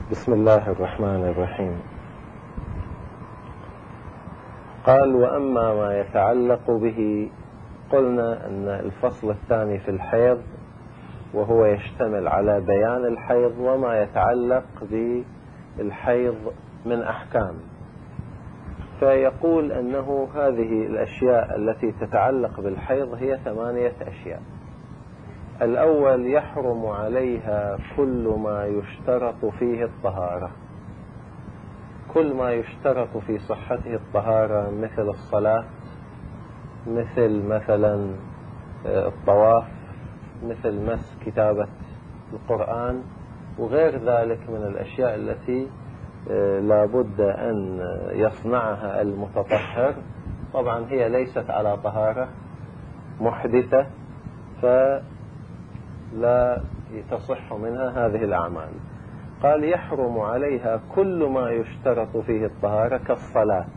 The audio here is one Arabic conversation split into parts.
بسم الله الرحمن الرحيم. قال: وأما ما يتعلق به، قلنا أن الفصل الثاني في الحيض وهو يشتمل على بيان الحيض وما يتعلق بالحيض من أحكام، فيقول أنه هذه الأشياء التي تتعلق بالحيض هي 8 أشياء. الأول: يحرم عليها كل ما يشترط فيه الطهارة، كل ما يشترط في صحته الطهارة، مثل الصلاة، مثلا الطواف، مثل مس كتابة القرآن، وغير ذلك من الأشياء التي لا بد أن يصنعها المتطهر. طبعا هي ليست على طهارة، محدثة، فلا تصح منها هذه الأعمال. قال: يحرم عليها كل ما يشترط فيه الطهارة كالصلاة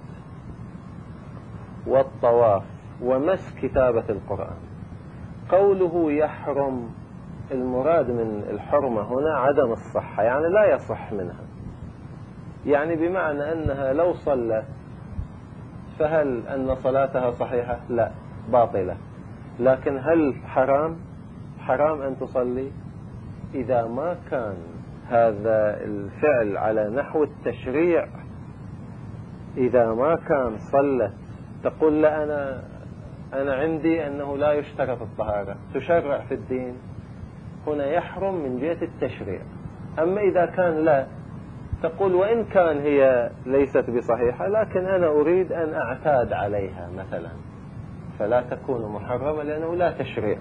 والطواف ومس كتابة القرآن. قوله يحرم، المراد من الحرمة هنا عدم الصحة، يعني لا يصح منها، يعني بمعنى أنها لو صلت فهل أن صلاتها صحيحة؟ لا، باطلة. لكن هل حرام أن تصلي؟ إذا ما كان هذا الفعل على نحو التشريع، إذا ما كان صلت تقول: لا، أنا عندي أنه لا يشترط الطهارة، تشرع في الدين، هنا يحرم من جهة التشريع. أما إذا كان لا، تقول: وإن كان هي ليست بصحيحة لكن أنا أريد أن أعتاد عليها مثلا، فلا تكون محرمة لأنه لا تشريع.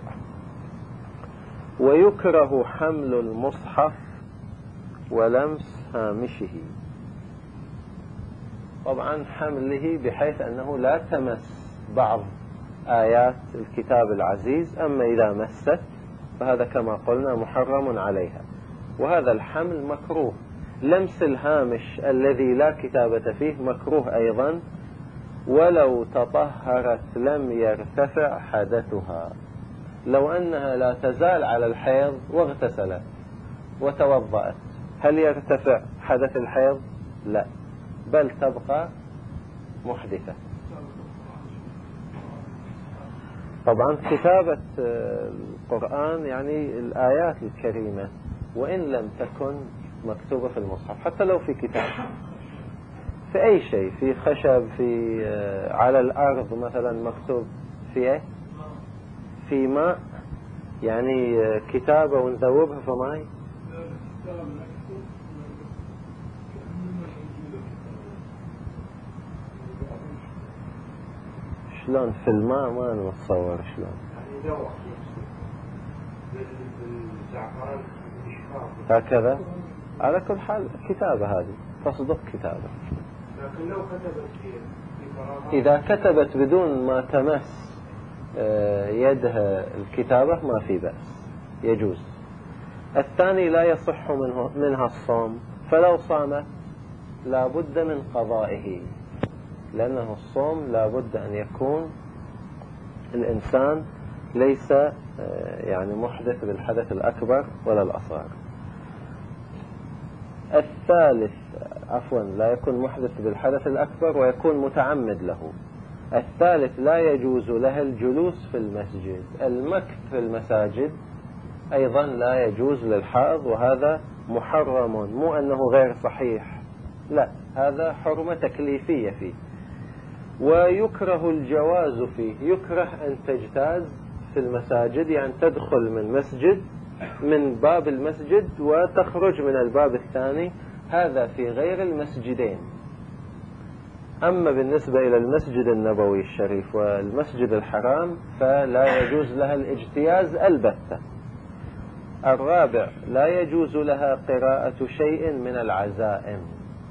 ويكره حمل المصحف ولمس هامشه، طبعا حمله بحيث أنه لا تمس بعض آيات الكتاب العزيز، أما إذا مست فهذا كما قلنا محرم عليها، وهذا الحمل مكروه. لمس الهامش الذي لا كتابة فيه مكروه أيضا، ولو تطهرت لم يرتفع حدثها. لو أنها لا تزال على الحيض واغتسلت وتوضأت، هل يرتفع حدث الحيض؟ لا، بل تبقى محدثة. طبعا كتابة القرآن يعني الآيات الكريمة، وإن لم تكن مكتوبة في المصحف، حتى لو في كتاب، في أي شيء، في خشب، في على الأرض مثلا مكتوب في إيه؟ في ماء، يعني كتابة ونذوبها في ماء. شلون في الماء؟ ما نتصور شلون. هكذا على كل حال كتابة هذه تصدق كتابة. لكن لو كتبت إذا كتبت بدون ما تمس يدها الكتابة ما في بأس، يجوز. الثاني: لا يصح منها الصوم، فلو صامت لا بد من قضائه، لأنه الصوم لا بد أن يكون الإنسان ليس يعني محدث بالحدث الأكبر ولا الأصغر. الثالث، لا يكون محدث بالحدث الأكبر ويكون متعمد له. الثالث: لا يجوز لها الجلوس في المسجد. المكث في المساجد أيضا لا يجوز للحائض، وهذا محرم، مو أنه غير صحيح، لا، هذا حرمة تكليفية فيه. ويكره الجواز فيه، يكره أن تجتاز في المساجد، يعني تدخل من باب المسجد وتخرج من الباب الثاني، هذا في غير المسجدين. أما بالنسبة إلى المسجد النبوي الشريف والمسجد الحرام فلا يجوز لها الاجتياز البتة. الرابع: لا يجوز لها قراءة شيء من العزائم.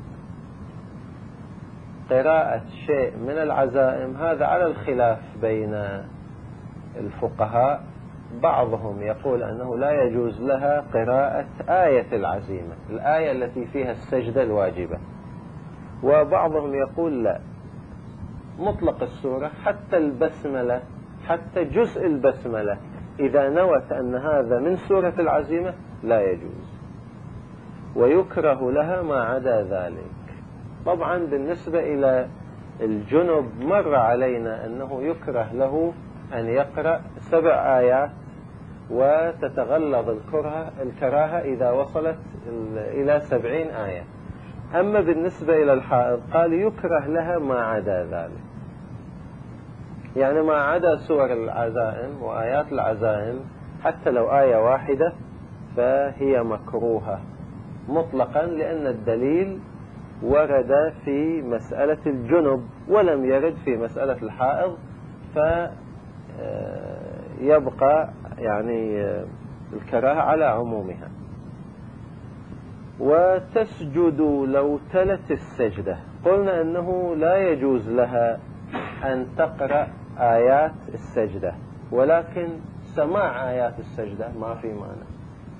قراءة شيء من العزائم هذا على الخلاف بين الفقهاء، بعضهم يقول أنه لا يجوز لها قراءة آية العزيمة، الآية التي فيها السجدة الواجبة، وبعضهم يقول لا، مطلق السورة، حتى البسملة، حتى جزء البسملة إذا نوت أن هذا من سورة العزيمة لا يجوز. ويكره لها ما عدا ذلك. طبعا بالنسبة إلى الجنب مر علينا أنه يكره له أن يقرأ 7 آيات وتتغلظ الكراهة إذا وصلت إلى 70 آية. أما بالنسبة إلى الحائض قال يكره لها ما عدا ذلك، يعني ما عدا سور العزائم وآيات العزائم حتى لو آية واحدة فهي مكروهة مطلقا، لأن الدليل ورد في مسألة الجنب ولم يرد في مسألة الحائض، فيبقى يعني الكراهة على عمومها. وتسجد لو تلت السجدة، قلنا أنه لا يجوز لها أن تقرأ آيات السجدة، ولكن سماع آيات السجدة ما في مانع.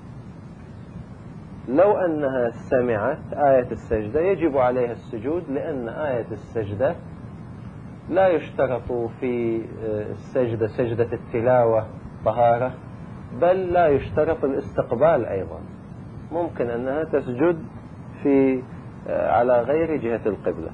لو أنها سمعت آية السجدة يجب عليها السجود، لأن آية السجدة لا يشترط في السجدة سجدة التلاوة طهارة، بل لا يشترط الاستقبال أيضا، ممكن أنها تسجد على غير جهة القبلة.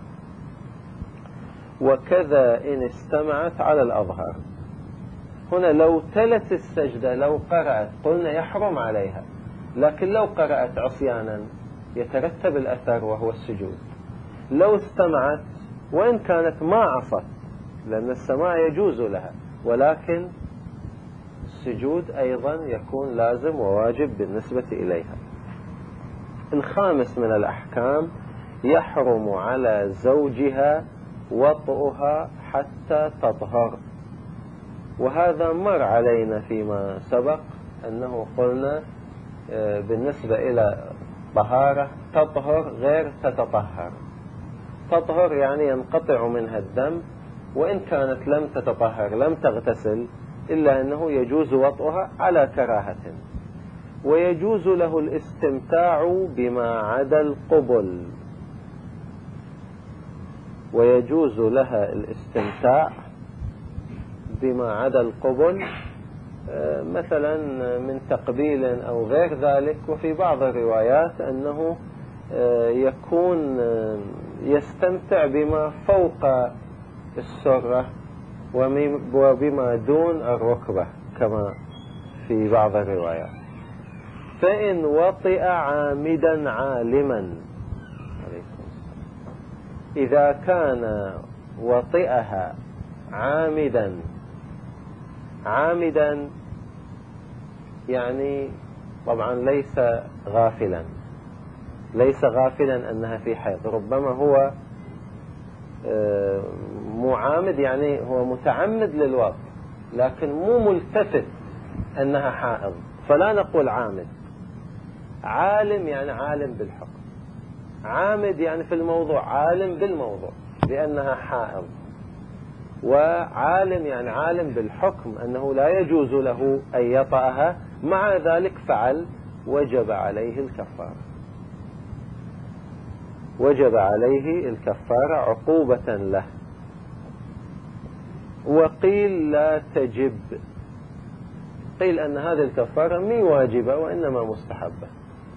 وكذا إن استمعت على الأظهر. هنا لو تلت السجدة لو قرأت قلنا يحرم عليها، لكن لو قرأت عصيانا يترتب الأثر وهو السجود. لو استمعت وإن كانت ما عصت، لأن السماع يجوز لها، ولكن السجود أيضا يكون لازم وواجب بالنسبة إليها. الخامس من الأحكام يحرم على زوجها وطئها حتى تطهر، وهذا مر علينا فيما سبق أنه قلنا بالنسبة إلى طهارة تطهر غير تتطهر. تطهر يعني ينقطع منها الدم، وإن كانت لم تتطهر لم تغتسل، إلا أنه يجوز وطئها على كراهة، ويجوز له الاستمتاع بما عدا القبل، ويجوز لها الاستمتاع بما عدا القبل، مثلا من تقبيل أو غير ذلك. وفي بعض الروايات أنه يكون يستمتع بما فوق السرة وبما دون الركبة كما في بعض الروايات. فإن وطئ عامدا عالما، إذا كان وطئها عامدا يعني طبعا ليس غافلا أنها في حيض، ربما هو معامد يعني هو متعمد للوطء، لكن مو ملتفت أنها حائض، فلا نقول عامد. عالم يعني عالم بالحكم، عامد يعني في الموضوع عالم بالموضوع لأنها حائض، وعالم يعني عالم بالحكم أنه لا يجوز له أن يطأها، مع ذلك فعل، وجب عليه الكفارة عقوبة له. وقيل لا تجب، قيل أن هذه الكفارة مي واجبة وإنما مستحبة.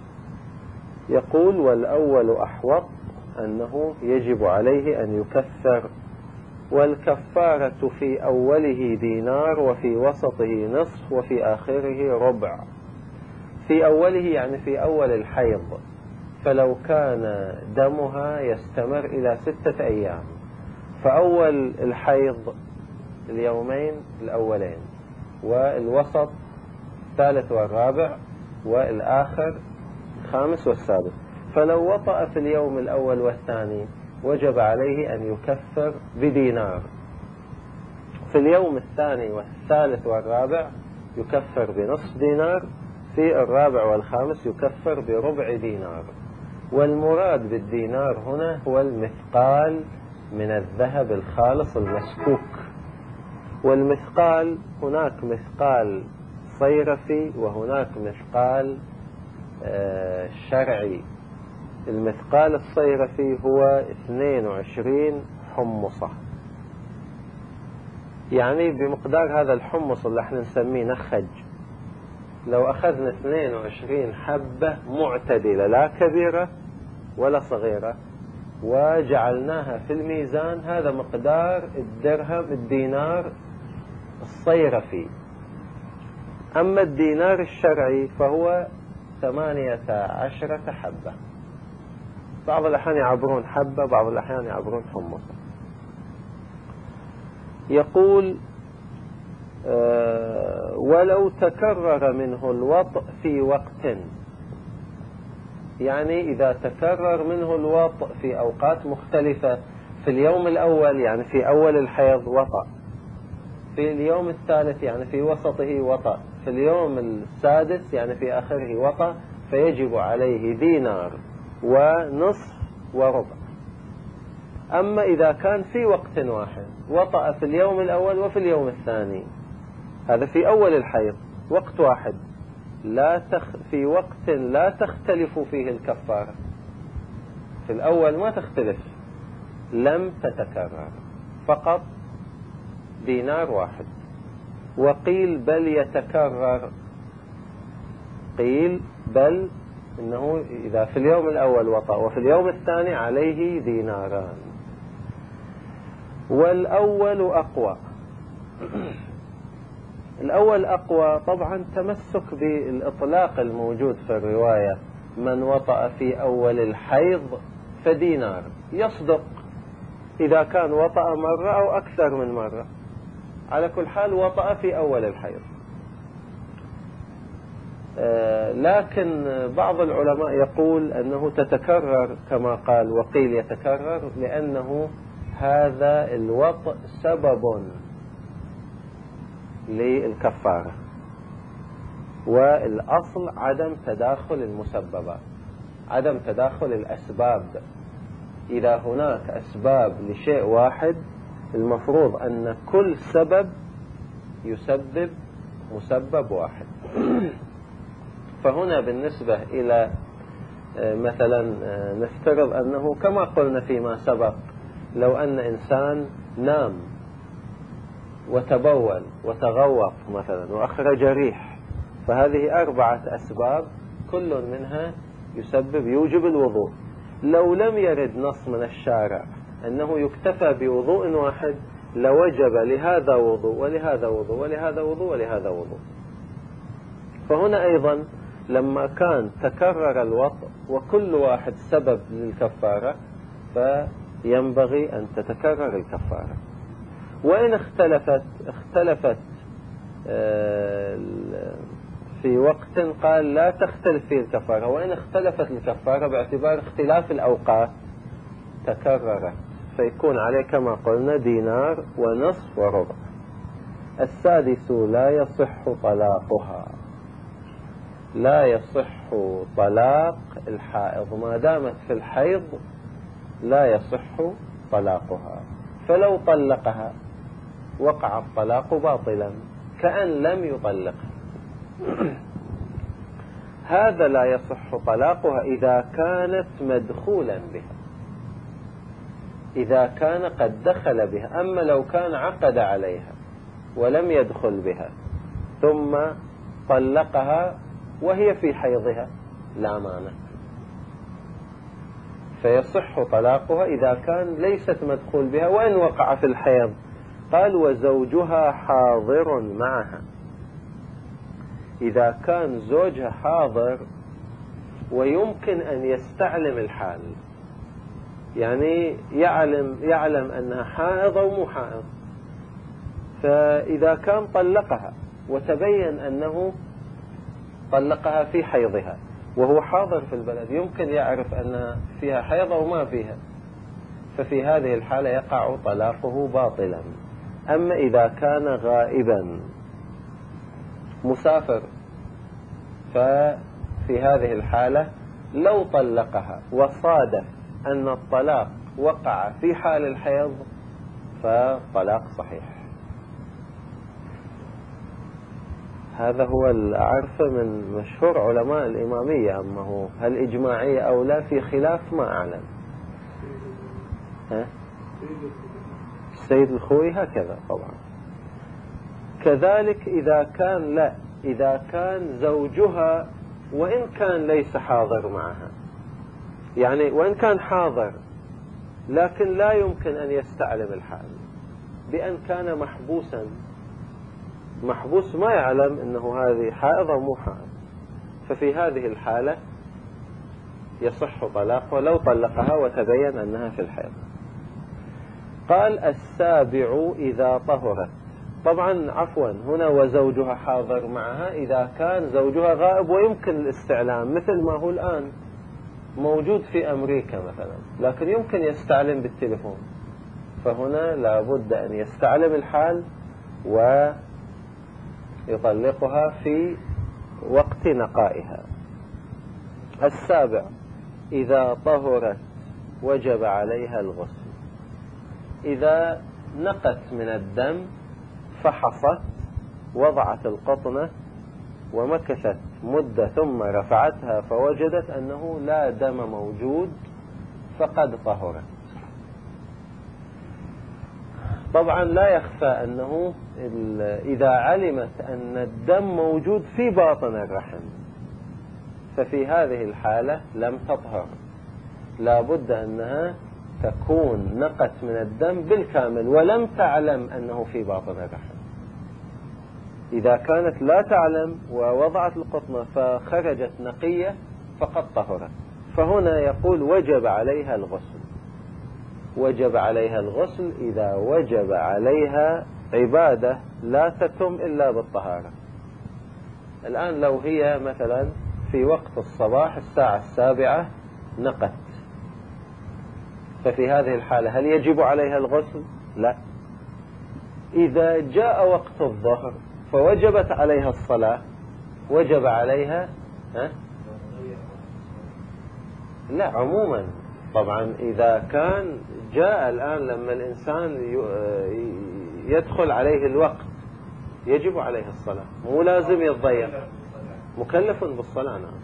يقول والأول أحوط أنه يجب عليه أن يكفر، والكفارة في أوله دينار وفي وسطه نصف وفي آخره ربع. في أوله يعني في أول الحيض، فلو كان دمها يستمر إلى 6 أيام، فأول الحيض اليومين الأولين، والوسط الثالث والرابع، والآخر الخامس والسادس. فلو وطأ في اليوم الأول والثاني وجب عليه أن يكفر بدينار، في اليوم الثاني والثالث والرابع يكفر بنصف دينار، في الرابع والخامس يكفر بربع دينار. والمراد بالدينار هنا هو المثقال من الذهب الخالص المسكوك. والمثقال هناك مثقال صيرفي وهناك مثقال شرعي. المثقال الصيرفي هو 22 حمصة، يعني بمقدار هذا الحمص اللي احنا نسميه نخج، لو أخذنا 22 حبة معتدلة لا كبيرة ولا صغيرة وجعلناها في الميزان، هذا مقدار الدينار الصيرفي. أما الدينار الشرعي فهو 18 حبة. بعض الأحيان يعبرون حبة، بعض الأحيان يعبرون حمصة. يقول ولو تكرر منه الوطء في وقت، يعني إذا تكرر منه الوطء في أوقات مختلفة، في اليوم الأول يعني في أول الحيض وطأ، في اليوم الثالث يعني في وسطه وطأ، في اليوم السادس يعني في آخره وطأ، فيجب عليه دينار ونصف وربع. أما إذا كان في وقت واحد وطأ في اليوم الأول وفي اليوم الثاني، هذا في أول الحيض وقت واحد، في وقت لا تختلف فيه الكفارة، في الأول ما تختلف، لم تتكرر، فقط دينار واحد. وقيل بل يتكرر، قيل بل إنه إذا في اليوم الأول وطأ وفي اليوم الثاني عليه ديناران. والأول أقوى. الأول أقوى طبعا تمسك بالإطلاق الموجود في الرواية، من وطأ في أول الحيض فدينار، يصدق إذا كان وطأ مرة أو أكثر من مرة، على كل حال وطأ في أول الحيض. لكن بعض العلماء يقول أنه تتكرر كما قال وقيل يتكرر، لأنه هذا الوطء سبب للكفارة، والأصل عدم تداخل المسببات، عدم تداخل الأسباب. إذا هناك أسباب لشيء واحد المفروض أن كل سبب يسبب مسبب واحد. فهنا بالنسبة إلى مثلا نفترض أنه كما قلنا فيما سبق، لو أن إنسان نام وتبول وتغوط مثلا وأخرج ريح، فهذه 4 أسباب كل منها يوجب الوضوء. لو لم يرد نص من الشارع أنه يكتفى بوضوء واحد لوجب لهذا وضوء ولهذا وضوء ولهذا وضوء ولهذا وضوء. فهنا أيضا لما كان تكرر الوطء وكل واحد سبب للكفارة فينبغي أن تتكرر الكفارة. وإن اختلفت في وقت قال لا تختلف فيه الكفارة، وإن اختلفت الكفارة باعتبار اختلاف الأوقات تكررت، فيكون عليه كما قلنا دينار ونصف وربع. السادس لا يصح طلاقها. لا يصح طلاق الحائض ما دامت في الحيض، لا يصح طلاقها، فلو طلقها وقع الطلاق باطلا كأن لم يطلقها. هذا لا يصح طلاقها إذا كانت مدخولا بها، إذا كان قد دخل بها. أما لو كان عقد عليها ولم يدخل بها ثم طلقها وهي في حيضها لا مانع، فيصح طلاقها إذا كان ليست مدخول بها وإن وقع في الحيض. قال وزوجها حاضر معها. إذا كان زوجها حاضر ويمكن أن يستعلم الحال، يعني يعلم أنها حائض أو مو حائض، فإذا كان طلقها وتبين أنه طلقها في حيضها وهو حاضر في البلد، يمكن يعرف أن فيها حيض أو ما فيها، ففي هذه الحالة يقع طلاقه باطلا. أما إذا كان غائبا مسافر، ففي هذه الحالة لو طلقها وصادف أن الطلاق وقع في حال الحيض فطلاق صحيح. هذا هو الأعرف من مشهور علماء الإمامية. أما هو هل إجماعية أو لا في خلاف ما أعلم. السيد الخوي هكذا طبعا. كذلك إذا كان لا إذا كان زوجها وإن كان ليس حاضر معها، يعني وإن كان حاضر لكن لا يمكن أن يستعلم الحال، بأن كان محبوسا، محبوس ما يعلم أنه هذه حائض أو مو حائض، ففي هذه الحالة يصح طلاقه لو طلقها وتبين أنها في الحيض. قال السابع إذا طهرت. طبعا عفوا هنا وزوجها حاضر معها إذا كان زوجها غائب ويمكن الاستعلام، مثل ما هو الآن موجود في أمريكا مثلا لكن يمكن يستعلم بالتليفون، فهنا لابد أن يستعلم الحال ويطلقها في وقت نقائها. السابع إذا طهرت وجب عليها الغسل. إذا نقت من الدم فحصت وضعت القطنة ومكثت مدة ثم رفعتها فوجدت أنه لا دم موجود فقد طهرت. طبعا لا يخفى أنه إذا علمت أن الدم موجود في باطن الرحم ففي هذه الحالة لم تطهر، لا بد أنها تكون نقت من الدم بالكامل ولم تعلم أنه في باطن الرحم. إذا كانت لا تعلم ووضعت القطنة فخرجت نقية فقد طهرت، فهنا يقول وجب عليها الغسل. وجب عليها الغسل إذا وجب عليها عبادة لا تتم إلا بالطهارة. الآن لو هي مثلا في وقت الصباح الساعة 7 نقت، ففي هذه الحالة هل يجب عليها الغسل؟ لا. إذا جاء وقت الظهر فوجبت عليها الصلاة وجب عليها لا عموما. طبعا إذا كان جاء الآن لما الإنسان يدخل عليه الوقت يجب عليه الصلاة، مو لازم يتضيق، مكلف بالصلاة. نعم.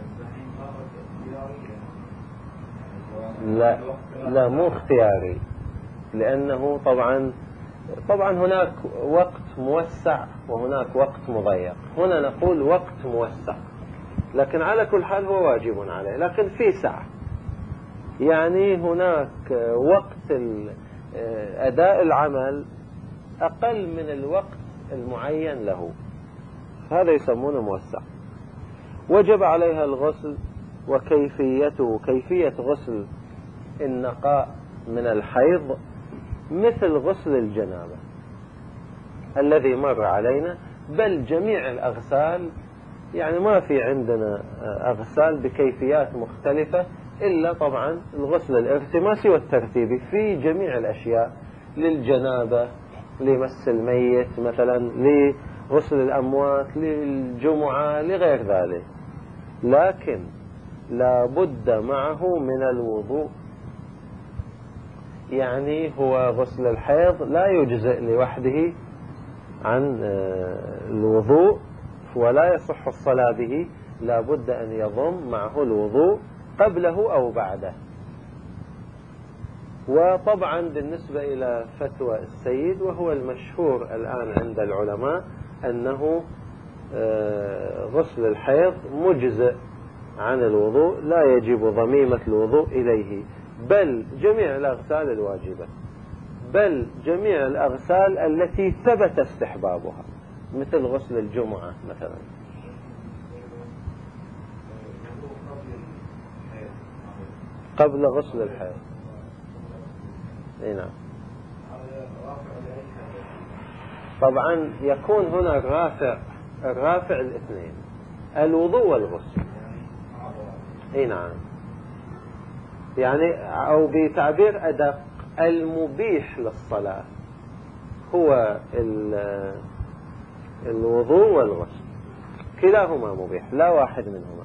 لا مو اختياري، لأنه طبعا هناك وقت موسع وهناك وقت مضيق. هنا نقول وقت موسع، لكن على كل حال هو واجب عليه، لكن في سعة، يعني هناك وقت أداء العمل أقل من الوقت المعين له، هذا يسمونه موسع. وجب عليها الغسل وكيفيته، كيفية غسل النقاء من الحيض مثل غسل الجنابة الذي مر علينا، بل جميع الأغسال، يعني ما في عندنا أغسال بكيفيات مختلفة إلا طبعا الغسل الارتماسي والترتيبي في جميع الأشياء، للجنابة، لمس الميت مثلا، لغسل الأموات، للجمعة، لغير ذلك. لكن لا بد معه من الوضوء، يعني هو غسل الحيض لا يجزئ لوحده عن الوضوء ولا يصح الصلاة به، لا بد أن يضم معه الوضوء قبله أو بعده. وطبعا بالنسبة إلى فتوى السيد وهو المشهور الآن عند العلماء أنه غسل الحيض مجزئ عن الوضوء، لا يجب ضميمة الوضوء إليه، بل جميع الأغسال الواجبة، بل جميع الأغسال التي ثبت استحبابها مثل غسل الجمعة مثلا. قبل غسل الحيض. نعم. طبعا يكون هنا الرافع الاثنين، الوضوء والغسل. نعم. يعني أو بتعبير أدق المبيح للصلاة هو الوضوء والغسل، كلاهما مبيح لا واحد منهما.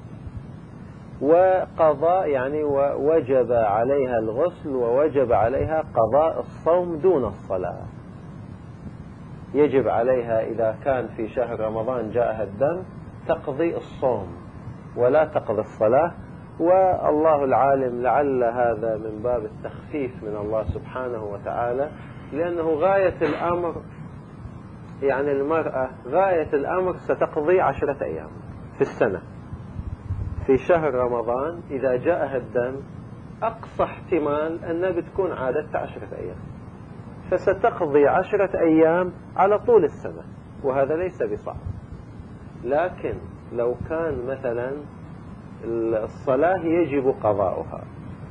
وقضاء يعني ووجب عليها الغسل ووجب عليها قضاء الصوم دون الصلاة. يجب عليها إذا كان في شهر رمضان جاءها الدم تقضي الصوم ولا تقضي الصلاة، والله العالم لعل هذا من باب التخفيف من الله سبحانه وتعالى، لأنه غاية الأمر يعني المرأة غاية الأمر ستقضي 10 أيام في السنة. في شهر رمضان إذا جاءها الدم أقصى احتمال أنها بتكون عادتها 10 أيام، فستقضي 10 أيام على طول السنة، وهذا ليس بصعب. لكن لو كان مثلا الصلاة يجب قضاؤها،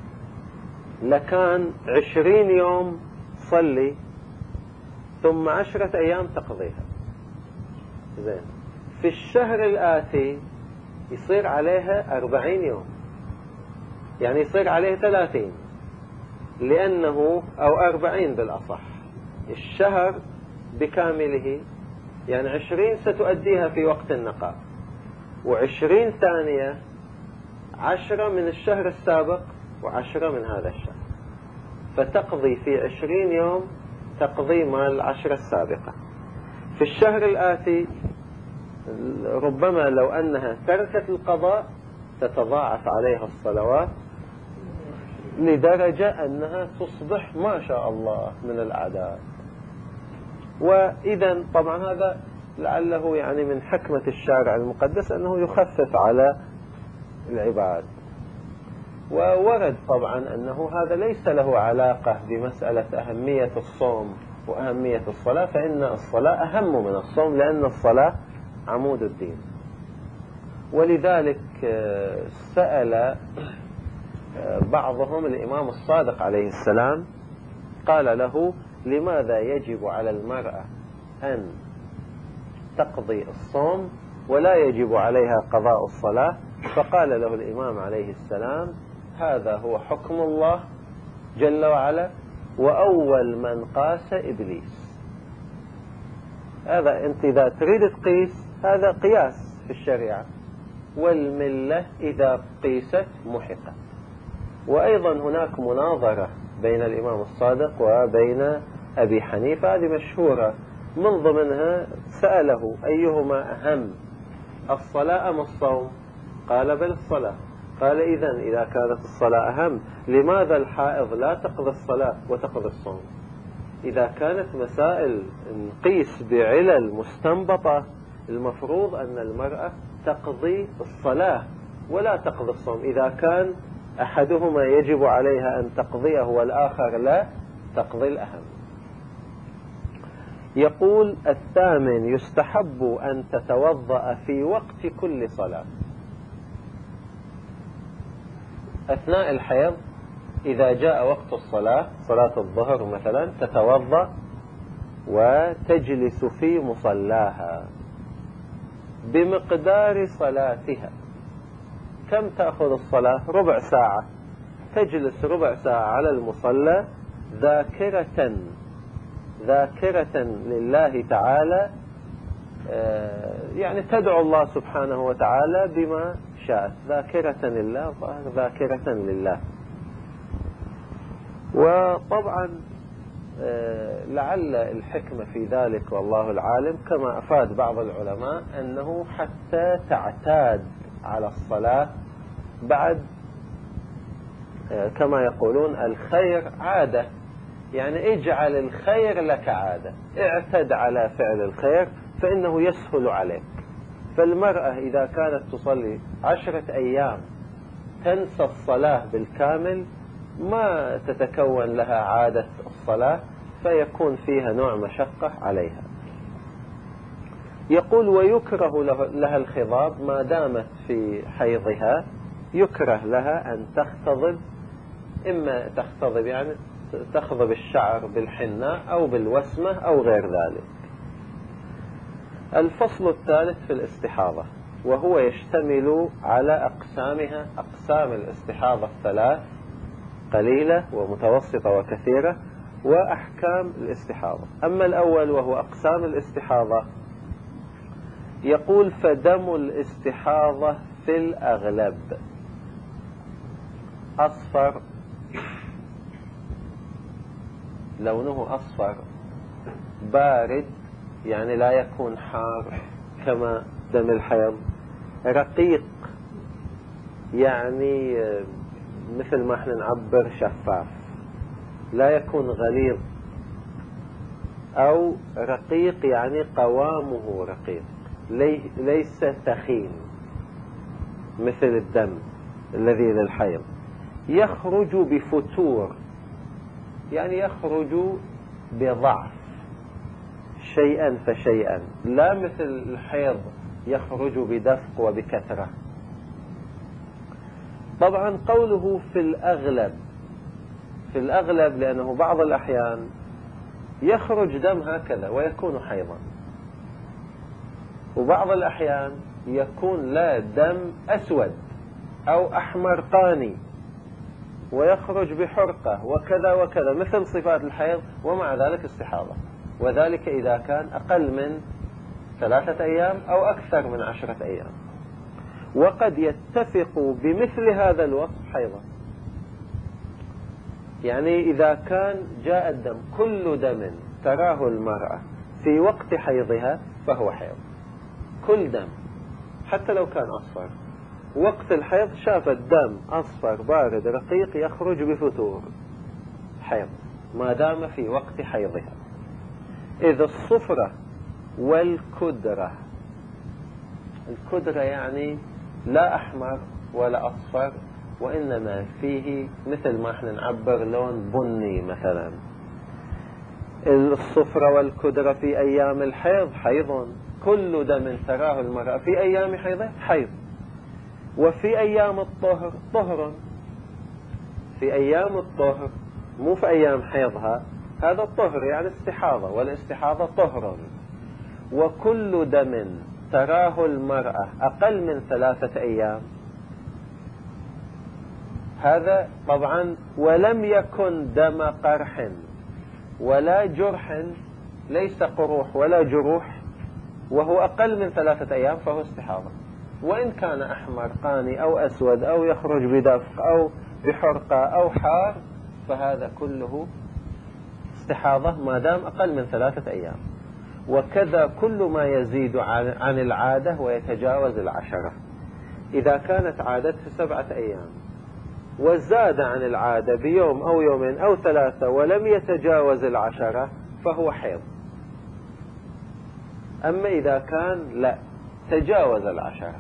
لكان 20 يوم تصلي ثم 10 أيام تقضيها. زين، في الشهر الآتي يصير عليها 40 يوم، يعني يصير عليها 30، لأنه أو 40 بالأصح، الشهر بكامله يعني 20 ستؤديها في وقت النقاء، و20 ثانية 10 من الشهر السابق و10 من هذا الشهر، فتقضي في 20 يوم تقضي مال 10 السابقة. في الشهر الآتي ربما لو أنها تركت القضاء تتضاعف عليها الصلوات لدرجة أنها تصبح ما شاء الله من الأعداد. وإذا طبعا هذا لعله يعني من حكمة الشارع المقدس أنه يخفف على العباد. وورد طبعا أنه هذا ليس له علاقة بمسألة أهمية الصوم وأهمية الصلاة، فإن الصلاة أهم من الصوم، لأن الصلاة عمود الدين. ولذلك سأل بعضهم الإمام الصادق عليه السلام، قال له: لماذا يجب على المرأة أن تقضي الصوم ولا يجب عليها قضاء الصلاة؟ فقال له الإمام عليه السلام: هذا هو حكم الله جل وعلا، وأول من قاس إبليس. هذا أنت إذا تريد تقيس هذا قياس في الشريعة، والملة إذا قيست محقت. وأيضا هناك مناظرة بين الإمام الصادق وبين أبي حنيفة، هذه مشهورة، من ضمنها سأله: أيهما أهم، الصلاة أم الصوم؟ قال: بل الصلاة. قال: إذا كانت الصلاة أهم، لماذا الحائض لا تقضي الصلاة وتقضي الصوم؟ إذا كانت مسائل نقيس بعلل مستنبطة، المفروض أن المرأة تقضي الصلاة ولا تقضي الصوم. إذا كان أحدهما يجب عليها أن تقضيه والآخر لا، تقضي الأهم. يقول: الثامن: يستحب أن تتوضأ في وقت كل صلاة. أثناء الحيض إذا جاء وقت الصلاة، صلاة الظهر مثلا، تتوضأ وتجلس في مصلاها بمقدار صلاتها. كم تأخذ الصلاة؟ ربع ساعة. تجلس ربع ساعة على المصلى ذاكرة لله تعالى، يعني تدعو الله سبحانه وتعالى بما شاءت، ذاكرة لله، ذاكرة لله. وطبعا لعل الحكمة في ذلك والله العالم، كما أفاد بعض العلماء، أنه حتى تعتاد على الصلاة بعد، كما يقولون الخير عادة، يعني اجعل الخير لك عادة، اعتد على فعل الخير فإنه يسهل عليك. فالمرأة إذا كانت تصلي 10 أيام تنسى الصلاة بالكامل، ما تتكون لها عادة الصلاة، فيكون فيها نوع مشقة عليها. يقول: ويكره لها الخضاب ما دامت في حيضها، يكره لها أن تختضب، إما تختضب يعني تخضب الشعر بالحناء أو بالوسمة أو غير ذلك. الفصل الثالث في الاستحاضة، وهو يشتمل على أقسامها. أقسام الاستحاضة 3: قليلة ومتوسطة وكثيرة، وأحكام الاستحاضة. أما الأول وهو أقسام الاستحاضة، يقول: فدم الاستحاضة في الأغلب أصفر، لونه أصفر، بارد يعني لا يكون حار كما دم الحيض، رقيق يعني مثل ما احنا نعبر شفاف، لا يكون غليظ أو رقيق يعني قوامه رقيق، ليس ثخين مثل الدم الذي للحيض. يخرج بفتور يعني يخرج بضعف شيئا فشيئا، لا مثل الحيض يخرج بدفق وبكثرة. طبعا قوله في الأغلب لأنه بعض الأحيان يخرج دم هكذا ويكون حيضا، وبعض الأحيان يكون لا دم أسود أو أحمر قاني ويخرج بحرقة وكذا وكذا مثل صفات الحيض، ومع ذلك استحاضة، وذلك إذا كان أقل من 3 أيام أو أكثر من 10 أيام. وقد يتفق بمثل هذا الوصف حيضا، يعني إذا كان جاء الدم كل دم تراه المرأة في وقت حيضها فهو حيض، كل دم حتى لو كان أصفر، وقت الحيض شافت دم أصفر بارد رقيق يخرج بفتور، حيض ما دام في وقت حيضها. إذا الصفرة والكدرة، الكدرة يعني لا أحمر ولا أصفر، وإنما فيه مثل ما احنا نعبر لون بني مثلا. الصفرة والكدرة في أيام الحيض حيض، كل دم تراه المرأة في أيام حيضها حيض. وفي أيام الطهر طهر، في أيام الطهر مو في أيام حيضها، هذا الطهر يعني استحاضة، والاستحاضة طهر. وكل دم تراه المرأة أقل من 3 أيام، هذا طبعا ولم يكن دم قرح ولا جرح، ليس قروح ولا جروح، وهو أقل من 3 أيام فهو استحاضة. وإن كان أحمر قاني أو أسود أو يخرج بدفق أو بحرقة أو حار، فهذا كله استحاضة ما دام أقل من 3 أيام. وكذا كل ما يزيد عن العادة ويتجاوز 10، إذا كانت عادتها 7 أيام وزاد عن العادة بيوم أو يومين أو 3 ولم يتجاوز 10 فهو حيض. أما إذا كان لا تجاوز 10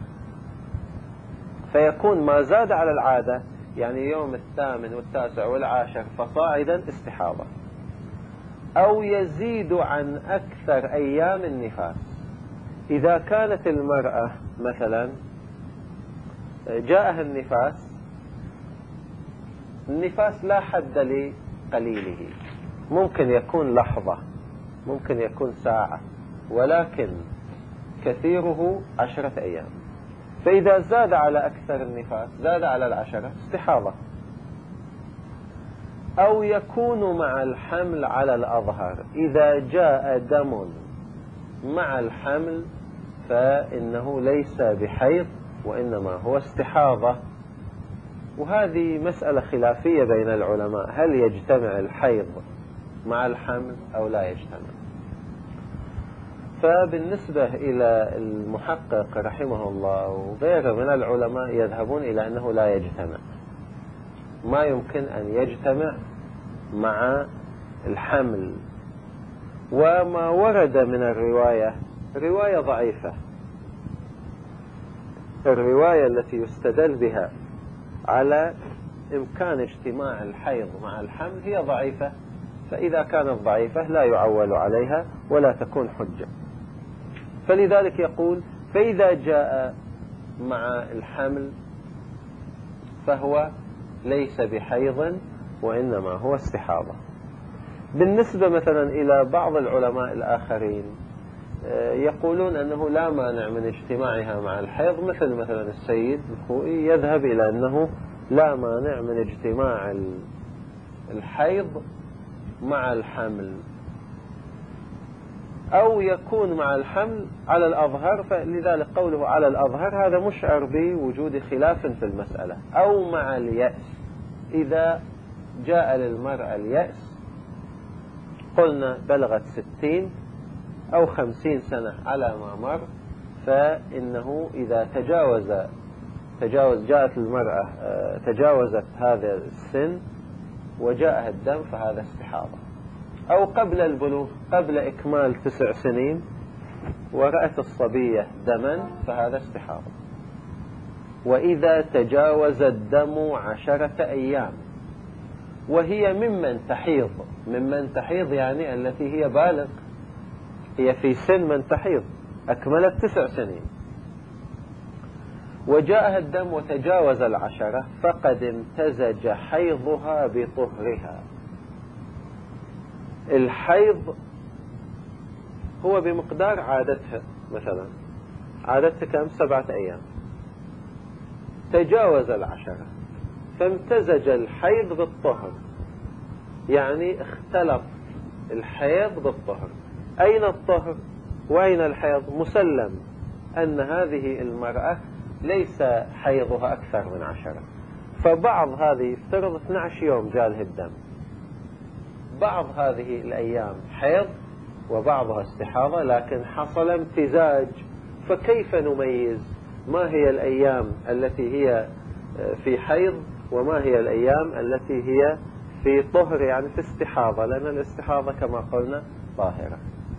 فيكون ما زاد على العادة، يعني يوم 8 و9 و10 فصاعدا استحاضة، أو يزيد عن أكثر أيام النفاس. إذا كانت المرأة مثلا جاءها النفاس لا حد لقليله، ممكن يكون لحظة ممكن يكون ساعة، ولكن كثيره 10 أيام. فإذا زاد على أكثر النفاس، زاد على 10 استحاضة. أو يكون مع الحمل على الأظهر، إذا جاء دم مع الحمل فإنه ليس بحيض وإنما هو استحاضة. وهذه مسألة خلافية بين العلماء، هل يجتمع الحيض مع الحمل أو لا يجتمع؟ فبالنسبة إلى المحقق رحمه الله وغيره من العلماء يذهبون إلى أنه لا يجتمع، ما يمكن أن يجتمع مع الحمل. وما ورد من الرواية رواية ضعيفة، الرواية التي يستدل بها على إمكان اجتماع الحيض مع الحمل هي ضعيفة، فإذا كانت ضعيفة لا يعول عليها ولا تكون حجة. فلذلك يقول فإذا جاء مع الحمل فهو ليس بحيض وإنما هو استحاضة. بالنسبة مثلا إلى بعض العلماء الآخرين يقولون أنه لا مانع من اجتماعها مع الحيض، مثلا السيد الخوئي يذهب إلى أنه لا مانع من اجتماع الحيض مع الحمل، أو يكون مع الحمل على الأظهر، فلذلك قوله على الأظهر هذا مشعر بوجود خلاف في المسألة. أو مع اليأس، إذا جاء للمرأة اليأس قلنا بلغت 60 أو 50 سنة على ما مر، فإنه إذا جاءت المرأة تجاوزت هذا السن وجاءها الدم فهذا استحاضة. أو قبل البلوغ، قبل إكمال 9 سنين ورأت الصبية دما فهذا استحاضة. وإذا تجاوز الدم 10 أيام وهي ممن تحيض يعني التي هي بالغ، هي في سن من تحيض، أكملت 9 سنين وجاءها الدم وتجاوز 10 فقد امتزج حيضها بطهرها. الحيض هو بمقدار عادتها، مثلا عادتها كم؟ 7 أيام، تجاوز 10 فامتزج الحيض بالطهر، يعني اختلط الحيض بالطهر. أين الطهر وأين الحيض؟ مسلم أن هذه المرأة ليس حيضها أكثر من 10، فبعض هذه افترض 12 يوم جاله الدم، بعض هذه الأيام حيض وبعضها استحاضة، لكن حصل امتزاج. فكيف نميز ما هي الأيام التي هي في حيض وما هي الأيام التي هي في طهر، يعني في استحاضة؟ لأن الاستحاضة كما قلنا طاهرة.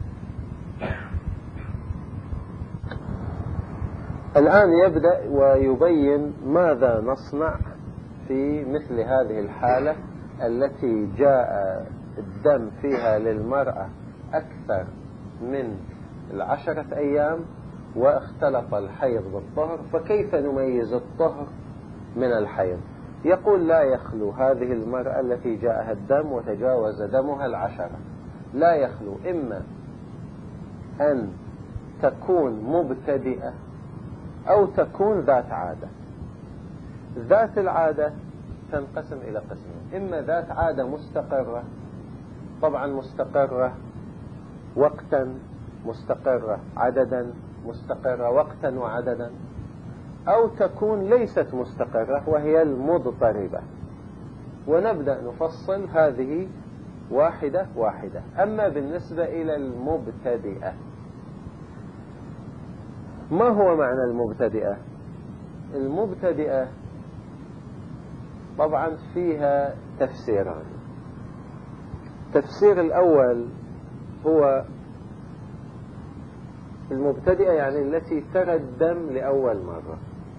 الآن يبدأ ويبين ماذا نصنع في مثل هذه الحالة التي جاء الدم فيها للمرأة أكثر من 10 أيام واختلط الحيض بالطهر. فكيف نميز الطهر من الحيض؟ يقول لا يخلو هذه المرأة التي جاءها الدم وتجاوز دمها 10 لا يخلو إما أن تكون مبتدئة أو تكون ذات عادة. ذات العادة تنقسم إلى قسمين: إما ذات عادة مستقرة، طبعا مستقرة وقتا، مستقرة عددا، مستقرة وقتا وعددا، أو تكون ليست مستقرة وهي المضطربة. ونبدأ نفصل هذه واحدة واحدة. أما بالنسبة إلى المبتدئة، ما هو معنى المبتدئة؟ المبتدئة طبعا فيها تفسيران. التفسير الأول هو المبتدئة يعني التي ترى الدم لأول مرة،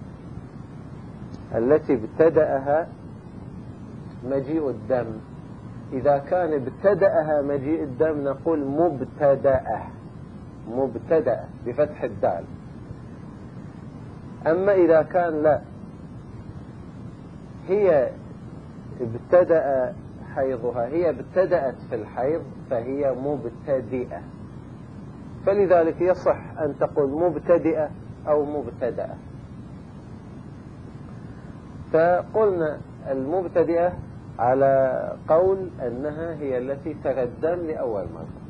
التي ابتدأها مجيء الدم. إذا كان ابتدأها مجيء الدم نقول مبتدأة بفتح الدال. أما إذا كان لا، هي ابتدأ حيضها، هي ابتدأت في الحيض فهي مبتدئة. فلذلك يصح أن تقول مبتدئة أو مبتدأة. فقلنا المبتدئة على قول أنها هي التي ترى الدم لأول مرة،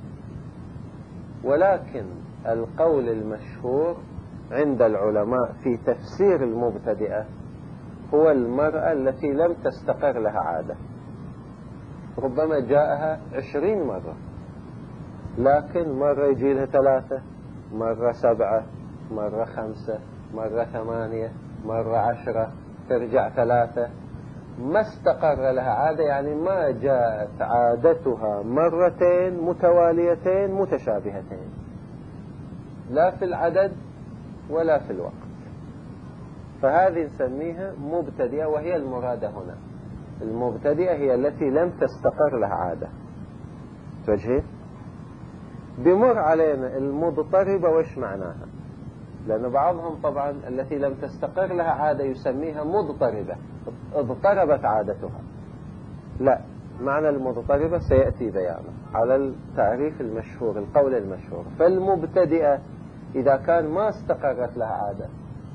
ولكن القول المشهور عند العلماء في تفسير المبتدئة هو المرأة التي لم تستقر لها عادة، ربما جاءها 20 مرة، لكن مرة يجي لها 3، مرة 7، مرة 5، مرة 8، مرة 10، ترجع 3. ما استقر لها عادة، يعني ما جاءت عادتها مرتين متواليتين متشابهتين، لا في العدد ولا في الوقت. فهذه نسميها مبتدئة، وهي المرادة هنا. المبتدئة هي التي لم تستقر لها عادة. توجهي؟ بمر علينا المضطربة وش معناها؟ لأن بعضهم طبعا التي لم تستقر لها عادة يسميها مضطربة، اضطربت عادتها. لا، معنى المضطربة سيأتي بيانه على التعريف المشهور، القول المشهور. فالمبتدئة إذا كان ما استقرت لها عادة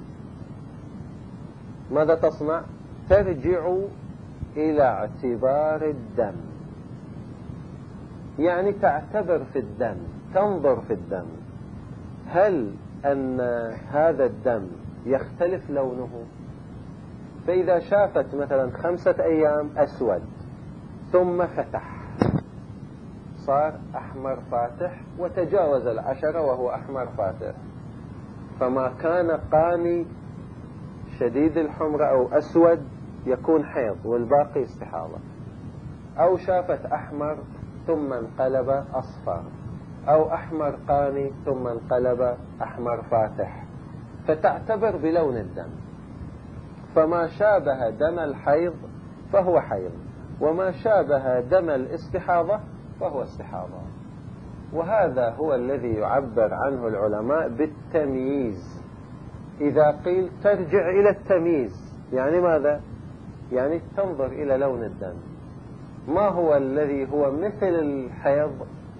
ماذا تصنع؟ ترجع إلى اعتبار الدم، يعني تعتبر في الدم، تنظر في الدم، هل أن هذا الدم يختلف لونه؟ فإذا شافت مثلا 5 أيام أسود ثم فتح صار أحمر فاتح وتجاوز 10 وهو أحمر فاتح، فما كان قاني شديد الحمرة أو أسود يكون حيض والباقي استحاضة. أو شافت أحمر ثم انقلب أصفر، أو أحمر قاني ثم انقلب أحمر فاتح، فتعتبر بلون الدم. فما شابه دم الحيض فهو حيض، وما شابه دم الاستحاضة فهو استحاضة. وهذا هو الذي يعبر عنه العلماء بالتمييز. إذا قيل ترجع إلى التمييز يعني ماذا؟ يعني تنظر إلى لون الدم، ما هو الذي هو مثل الحيض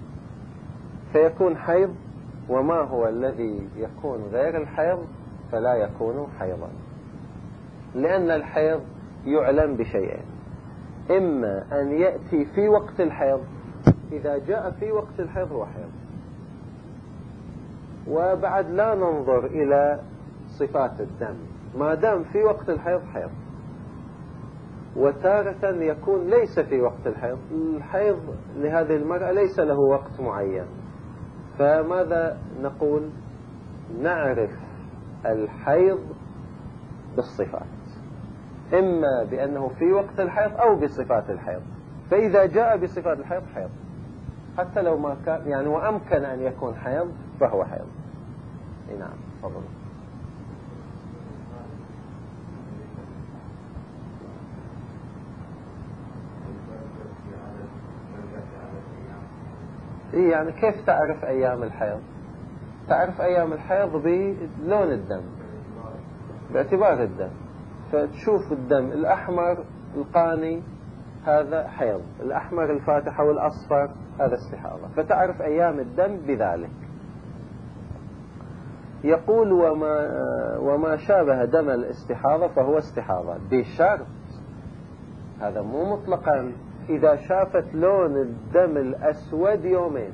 فيكون حيض، وما هو الذي يكون غير الحيض فلا يكون حيضا. لأن الحيض يعلم بشيئين: إما أن يأتي في وقت الحيض، إذا جاء في وقت الحيض هو حيض، وبعد لا ننظر إلى صفات الدم ما دام في وقت الحيض حيض. وتارة يكون ليس في وقت الحيض، الحيض لهذه المرأة ليس له وقت معين، فماذا نقول؟ نعرف الحيض بالصفات، إما بأنه في وقت الحيض أو بصفات الحيض. فإذا جاء بصفات الحيض حيض، حتى لو ما كان يعني وأمكن أن يكون حيض فهو حيض. نعم تفضل. إيه يعني كيف تعرف أيام الحيض؟ تعرف أيام الحيض بلون الدم، باعتبار الدم، فتشوف الدم الأحمر القاني هذا حيض، الأحمر الفاتح والأصفر هذا استحاضة، فتعرف أيام الدم بذلك. يقول وما شابه دم الاستحاضة فهو استحاضة، بشرط، هذا مو مطلقا، إذا شافت لون الدم الأسود يومين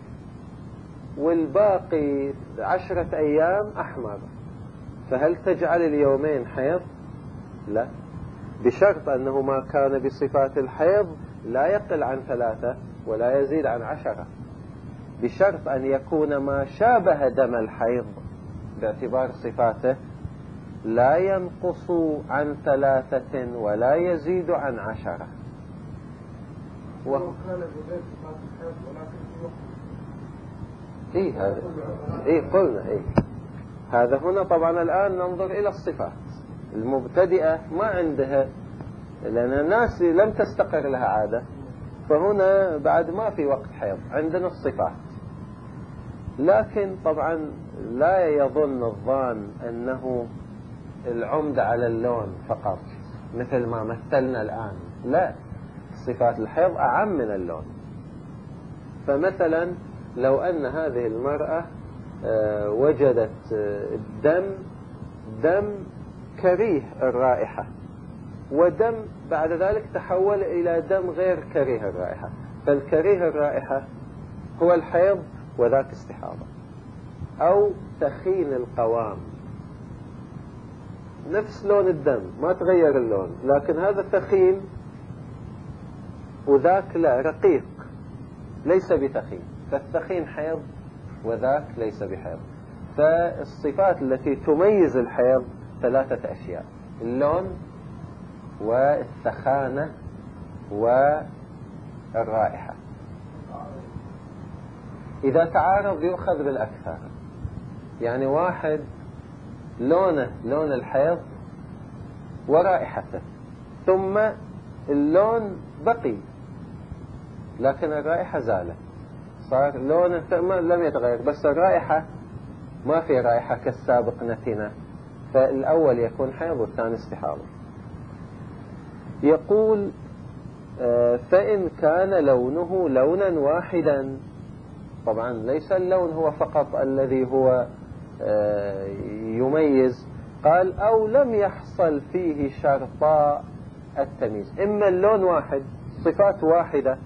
والباقي 10 أيام أحمر، فهل تجعل اليومين حيض؟ لا، بشرط أنه ما كان بصفات الحيض لا يقل عن 3 ولا يزيد عن 10، بشرط أن يكون ما شابه دم الحيض باعتبار صفاته لا ينقص عن 3 ولا يزيد عن 10. وهو كان بغير صفات الحيض ولكن في وقت هذا قلنا هذا هنا. طبعا الآن ننظر إلى الصفات. المبتدئة ما عندها، لأن الناس لم تستقر لها عادة، فهنا بعد ما في وقت حيض، عندنا الصفات. لكن طبعا لا يظن الظان أنه العمد على اللون فقط مثل ما مثلنا الآن، لا، صفات الحيض أعم من اللون. فمثلا لو أن هذه المرأة وجدت دم كريه الرائحة، ودم بعد ذلك تحول إلى دم غير كريه الرائحة، فالكريه الرائحة هو الحيض وذاك استحاضة. أو تخين القوام، نفس لون الدم ما تغير اللون، لكن هذا ثخين وذاك لا، رقيق ليس بثخين، فالثخين حيض وذاك ليس بحيض. فالصفات التي تميز الحيض 3 أشياء: اللون والثخانة والرائحة. إذا تعارض يؤخذ بالأكثر، يعني واحد لون الحيض ورائحته، ثم اللون بقي لكن الرائحة زالت، صار لونه لم يتغير بس الرائحة ما في رائحة كالسابق نتنة، فالأول يكون حيض والثاني استحاضة. يقول فإن كان لونه لونا واحدا، طبعا ليس اللون هو فقط الذي هو يميز، قال أو لم يحصل فيه شرطاء التمييز، إما اللون واحد صفات واحدة،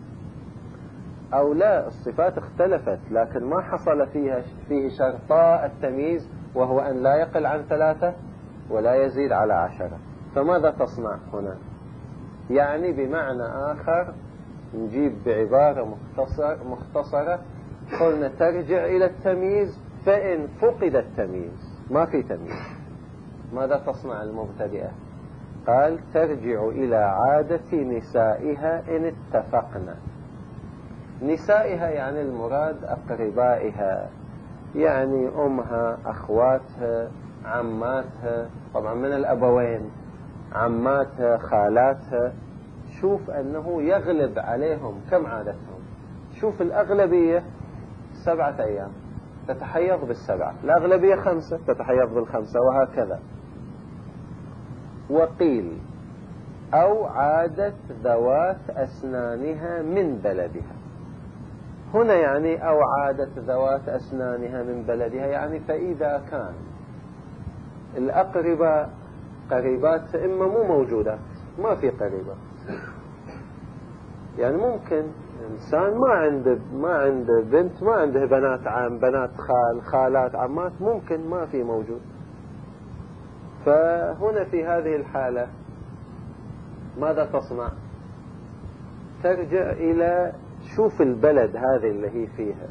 أو لا، الصفات اختلفت لكن ما حصل فيه شرطاء التمييز، وهو أن لا يقل عن 3 ولا يزيد على 10. فماذا تصنع هنا؟ يعني بمعنى آخر نجيب بعبارة مختصرة، قلنا ترجع إلى التمييز، فإن فقد التمييز ما في تمييز ماذا تصنع المبتدئة؟ قال ترجع إلى عادة نسائها إن اتفقنا. نسائها يعني المراد أقربائها، يعني أمها، أخواتها، عماتها، طبعا من الأبوين، عماتها، خالاتها. شوف أنه يغلب عليهم كم عادتهم. شوف الأغلبية 7 أيام تتحيض بالسبعة، الأغلبية 5 تتحيض بالخمسة، وهكذا. وقيل أو عادة ذوات أسنانها من بلدها. هنا يعني أو عادة ذوات أسنانها من بلدها، يعني فإذا كان الأقرباء قريبات إما مو موجودة، ما في قريبة، يعني ممكن إنسان ما عنده بنت، ما عنده بنات عم، بنات خال، خالات، عمات، ممكن ما في موجود. فهنا في هذه الحالة ماذا تصنع؟ ترجع إلى شوف البلد هذه اللي هي فيها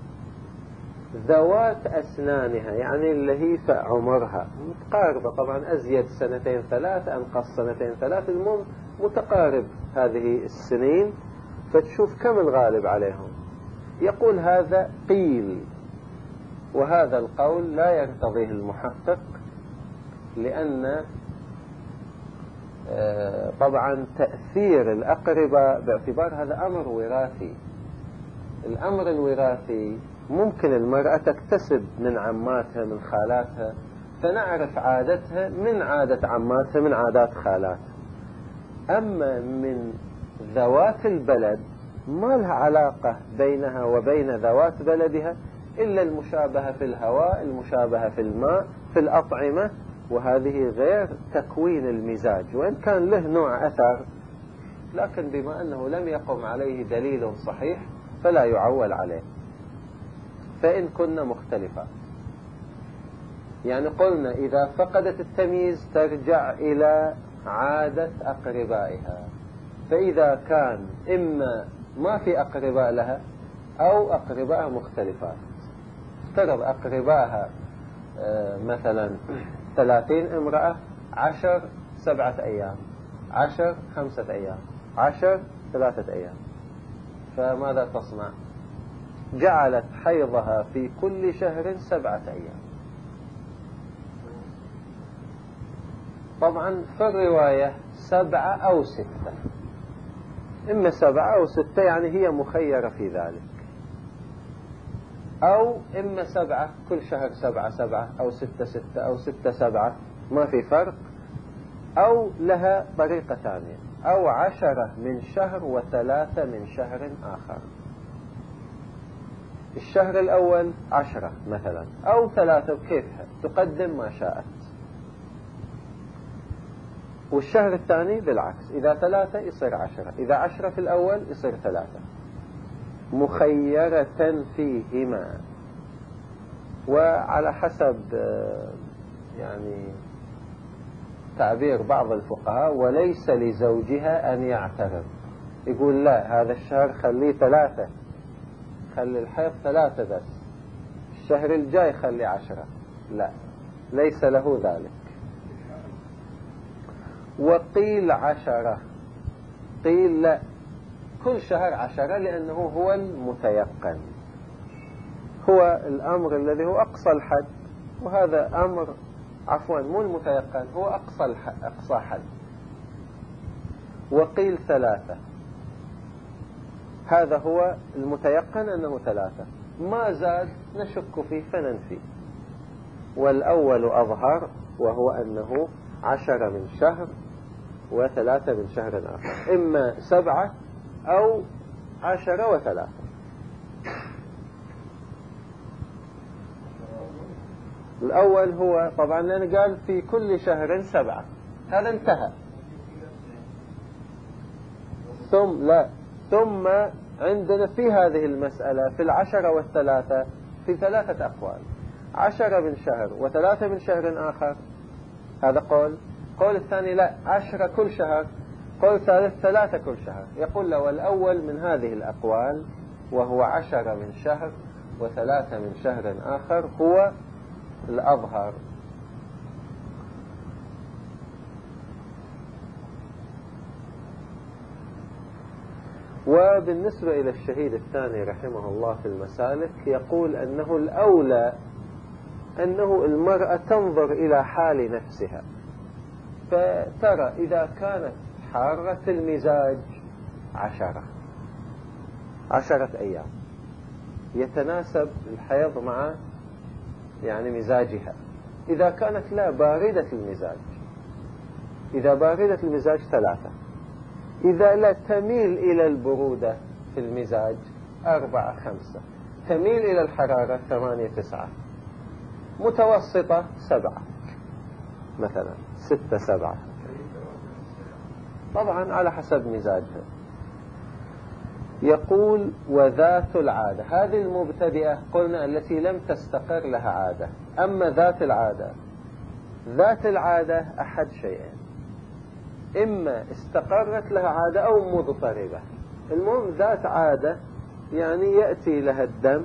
ذوات أسنانها، يعني اللي هي في عمرها متقاربة، طبعا أزيد 2 3 أنقص 2 3، المهم متقارب هذه السنين، فتشوف كم الغالب عليهم. يقول هذا قيل، وهذا القول لا يرتضيه المحقق، لأن طبعا تأثير الأقرباء باعتبار هذا أمر وراثي. الأمر الوراثي ممكن المرأة تكتسب من عماتها، من خالاتها، فنعرف عادتها من عادة عماتها، من عادات خالاتها. أما من ذوات البلد ما لها علاقة بينها وبين ذوات بلدها إلا المشابهة في الهواء، المشابهة في الماء، في الأطعمة، وهذه غير تكوين المزاج، وإن كان له نوع أثر، لكن بما أنه لم يقم عليه دليل صحيح فلا يعول عليه. فإن كنا مختلفات، يعني قلنا إذا فقدت التمييز ترجع إلى عادة أقربائها، فإذا كان إما ما في أقرباء لها أو أقرباء مختلفات، افترض أقربائها مثلا 30 امرأة، 10 7 أيام، 10 5 أيام، 10 3 أيام، فماذا تصنع؟ جعلت حيضها في كل شهر 7 أيام. طبعا في الرواية 7 أو 6، إما 7 أو 6، يعني هي مخيرة في ذلك، أو إما 7 كل شهر 7 7 أو 6 6 أو 6 7، ما في فرق، أو لها طريقة ثانية، أو 10 من شهر و3 من شهر آخر. الشهر الأول 10 مثلا أو 3، بكيفها تقدم ما شاءت، والشهر الثاني بالعكس، إذا 3 يصير 10، إذا 10 في الأول يصير 3، مخيرة فيهما. وعلى حسب يعني تعبير بعض الفقهاء، وليس لزوجها أن يعترض، يقول لا هذا الشهر خليه 3، خلي الحيض 3 بس، الشهر الجاي خلي 10، لا، ليس له ذلك. وقيل 10، قيل لا، كل شهر 10، لأنه هو المتيقن، هو الأمر الذي هو أقصى الحد، وهذا أمر عفوا مو المتيقن، هو أقصى حد. وقيل 3، هذا هو المتيقن أنه 3، ما زاد نشك فيه فننفي. والأول أظهر، وهو أنه 10 من شهر و3 من شهر آخر، إما 7 أو 10 و3. الأول هو طبعا لأن قال في كل شهر 7، هذا انتهى. ثم عندنا في هذه المسألة في 10 و3 في 3 أقوال، 10 من شهر و3 من شهر آخر، هذا قول الثاني لا، 10 كل شهر، قول ثالث 3 كل شهر. يقول له الأول من هذه الأقوال، وهو 10 من شهر و3 من شهر آخر، هو الأظهر. وبالنسبة إلى الشهيد الثاني رحمه الله في المسالك يقول أنه الأولى أنه المرأة تنظر إلى حال نفسها، فترى إذا كانت حارة المزاج 10 أيام يتناسب الحيض مع يعني مزاجها. إذا كانت لا باردة المزاج، إذا باردة المزاج 3، إذا لا تميل إلى البرودة في المزاج 4 5، تميل إلى الحرارة 8 9، متوسطة 7 مثلا 6 7، طبعا على حسب مزاجها. يقول وذات العادة، هذه المبتدئة قلنا التي لم تستقر لها عادة. أما ذات العادة، ذات العادة أحد شيئين، إما استقرت لها عادة أو مضطربة. المهم ذات عادة يعني يأتي لها الدم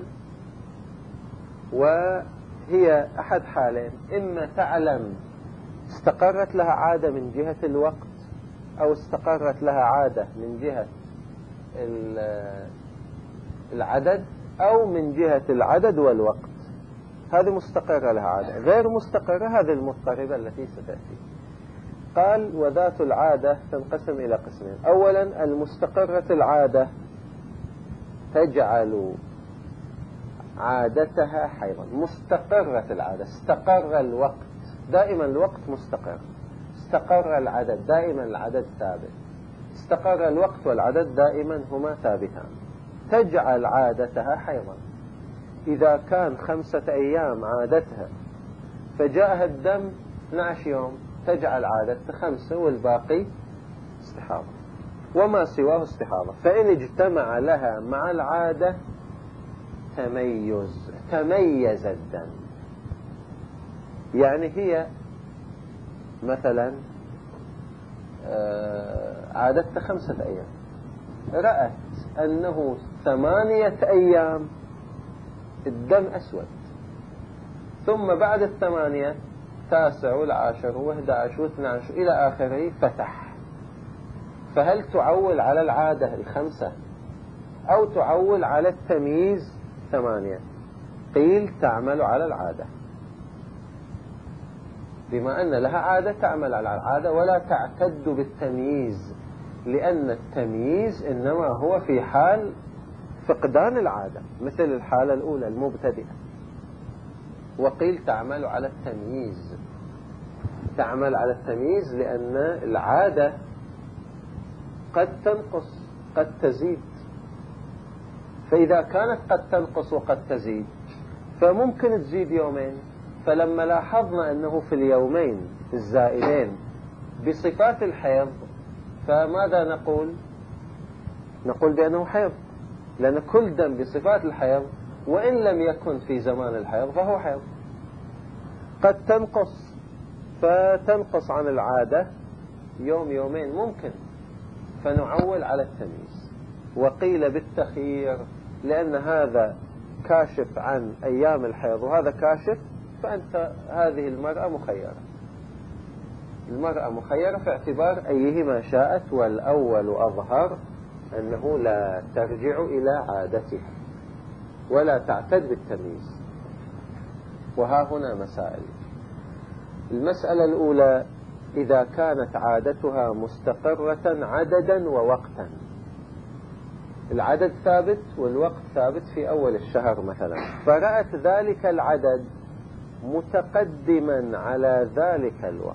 وهي أحد حالين، إما تعلم استقرت لها عادة من جهة الوقت، أو استقرت لها عادة من جهة العدد، أو من جهة العدد والوقت. هذه مستقرة لها عادة. غير مستقرة هذه المضطربة التي ستأتي. قال وذات العادة تنقسم إلى قسمين. أولا المستقرة العادة تجعل عادتها حيضا. مستقرة العادة، استقر الوقت، دائما الوقت مستقر. استقر العدد، دائما العدد ثابت. استقر الوقت والعدد دائما هما ثابتان. تجعل عادتها حيضا. إذا كان 5 أيام عادتها فجاءها الدم 12 يوم، تجعل عادتها 5 والباقي استحاضة، وما سواه استحاضة. فإن اجتمع لها مع العادة تميز الدم. يعني هي مثلا عادتها 5 أيام، رأت أنه 8 أيام الدم أسود، ثم بعد 8 9 و10 و11 و12 إلى آخره فتح. فهل تعول على العادة 5 أو تعول على التمييز 8؟ قيل تعمل على العادة، بما أن لها عادة تعمل على العادة ولا تعتد بالتمييز، لأن التمييز إنما هو في حال فقدان العادة، مثل الحالة الأولى المبتدئة. وقيل تعمل على التمييز، تعمل على التمييز لأن العادة قد تنقص قد تزيد. فإذا كانت قد تنقص وقد تزيد فممكن تزيد يومين. فلما لاحظنا أنه في اليومين الزائدين بصفات الحيض، فماذا نقول؟ نقول بأنه حيض، لأن كل دم بصفات الحيض وإن لم يكن في زمان الحيض فهو حيض. قد تنقص، فتنقص عن العادة يوم يومين ممكن، فنعول على التمييز. وقيل بالتخيير، لأن هذا كاشف عن أيام الحيض وهذا كاشف، فأنت هذه المرأة مخيرة. المرأة مخيرة في اعتبار أيهما شاءت، والأول أظهر أنه لا ترجع إلى عادتها ولا تعتد بالتمييز. وها هنا مسائل. المسألة الأولى: إذا كانت عادتها مستقرة عددا ووقتا، العدد ثابت والوقت ثابت في أول الشهر مثلا، فرأت ذلك العدد متقدما على ذلك الوقت.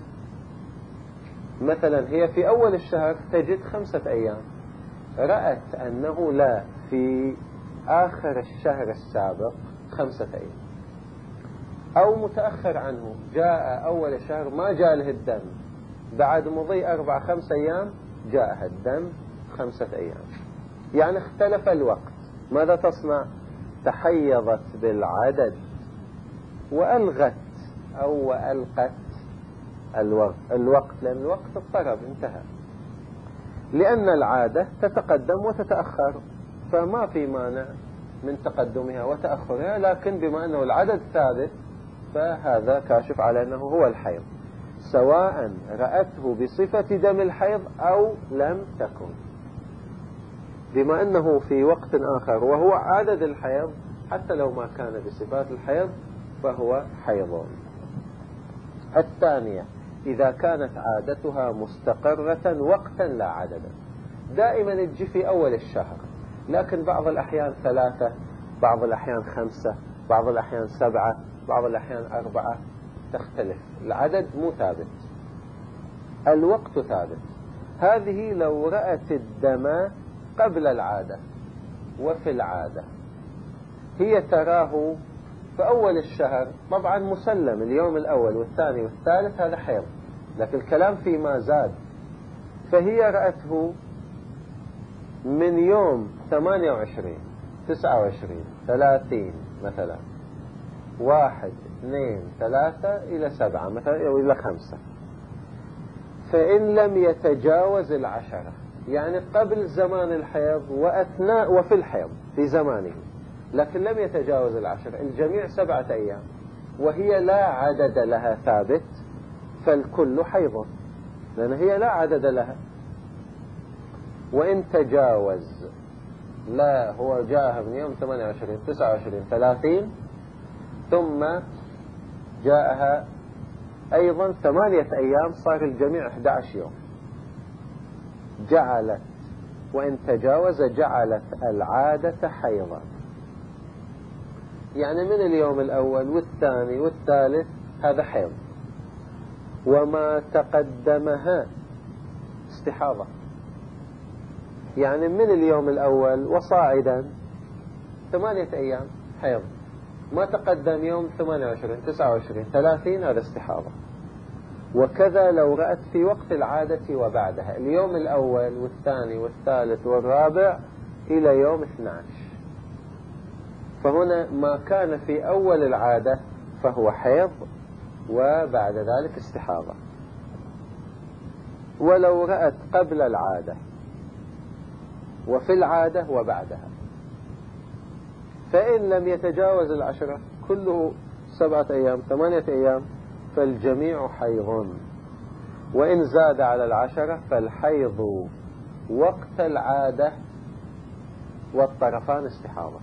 مثلا هي في أول الشهر تجد 5 أيام، رأت أنه لا، في آخر الشهر السابق 5 أيام، أو متأخر عنه، جاء أول الشهر ما جاء له الدم، بعد مضي 4 5 أيام جاءها الدم 5 أيام، يعني اختلف الوقت. ماذا تصنع؟ تحيضت بالعدد وألغت أو ألقت الوقت، لأن الوقت اضطرب انتهى، لأن العادة تتقدم وتتأخر، فما في مانع من تقدمها وتأخرها، لكن بما أنه العدد ثابت فهذا كاشف على أنه هو الحيض، سواء رأته بصفة دم الحيض أو لم تكن. بما أنه في وقت آخر وهو عدد الحيض حتى لو ما كان بصفات الحيض فهو حيض. الثانية إذا كانت عادتها مستقرة وقتا لا عددا، دائما تجي في أول الشهر، لكن بعض الأحيان 3، بعض الأحيان 5، بعض الأحيان 7، بعض الأحيان 4، تختلف، العدد مو ثابت، الوقت ثابت. هذه لو رأت الدم قبل العادة وفي العادة، هي تراه في أول الشهر، طبعا مسلم اليوم الأول والثاني والثالث هذا حيض، لكن الكلام فيما زاد. فهي رأته من يوم 28 29 30 مثلا، 1 2 3 إلى 7 مثلا أو إلى 5، فإن لم يتجاوز 10 يعني قبل زمان الحيض وأثناء وفي الحيض في زمانه، لكن لم يتجاوز 10، الجميع 7 أيام وهي لا عدد لها ثابت، فالكل حيض لأن هي لا عدد لها. وإن تجاوز، لا هو جاءها من يوم 28 29 30 ثم جاءها أيضا 8 أيام، صار الجميع 11 يوم، جعلت وإن تجاوز جعلت العادة حيضا، يعني من اليوم الأول والثاني والثالث هذا حيض، وما تقدمها استحاضة، يعني من اليوم الأول وصاعدا 8 أيام حيض، ما تقدم يوم 28 29 30 هذا استحاضة. وكذا لو رأت في وقت العادة وبعدها، اليوم الأول والثاني والثالث والرابع إلى يوم 12، فهنا ما كان في أول العادة فهو حيض وبعد ذلك استحاضة. ولو رأت قبل العادة وفي العادة وبعدها، فإن لم يتجاوز 10 كله 7 أيام 8 أيام فالجميع حيض، وإن زاد على 10 فالحيض وقت العادة والطرفان استحاضة.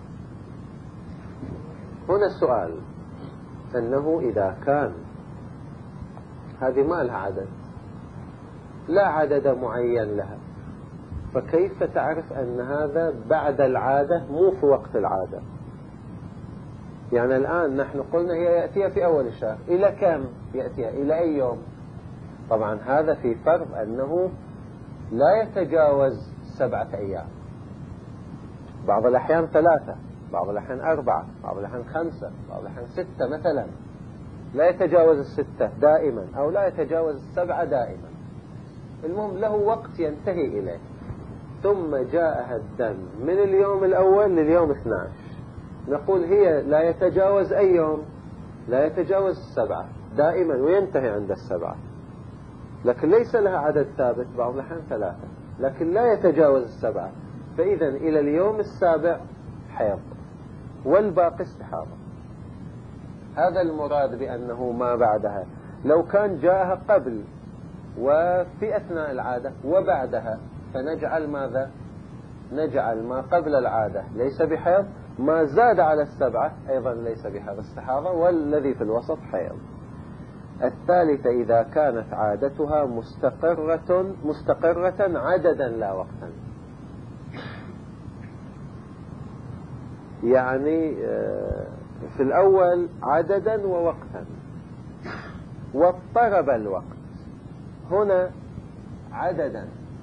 هنا السؤال أنه إذا كان هذه ما لها عدد، لا عدد معين لها، فكيف تعرف أن هذا بعد العادة مو في وقت العادة؟ يعني الآن نحن قلنا هي يأتيها في أول الشهر، إلى كم يأتيها؟ إلى أي يوم؟ طبعا هذا في فرض أنه لا يتجاوز 7 أيام، بعض الأحيان 3، بعض الأحيان 4، بعض الأحيان 5، بعض الأحيان 6 مثلا، لا يتجاوز 6 دائما أو لا يتجاوز 7 دائما، المهم له وقت ينتهي إليه. ثم جاءها الدم من اليوم الأول لليوم 12، نقول هي لا يتجاوز أي يوم؟ لا يتجاوز 7 دائما وينتهي عند 7، لكن ليس لها عدد ثابت، بعض الأحيان 3، لكن لا يتجاوز 7، فإذا إلى اليوم 7 حيض والباقي استحاضة. هذا المراد بأنه ما بعدها. لو كان جاءها قبل وفي أثناء العادة وبعدها فنجعل ماذا؟ نجعل ما قبل العادة ليس بحيض، ما زاد على 7 أيضا ليس بحيض استحاضة، والذي في الوسط حيض. الثالثة إذا كانت عادتها مستقرة عددا لا وقتا، يعني في الأول عددا ووقتا، واضطرب الوقت، هنا عددا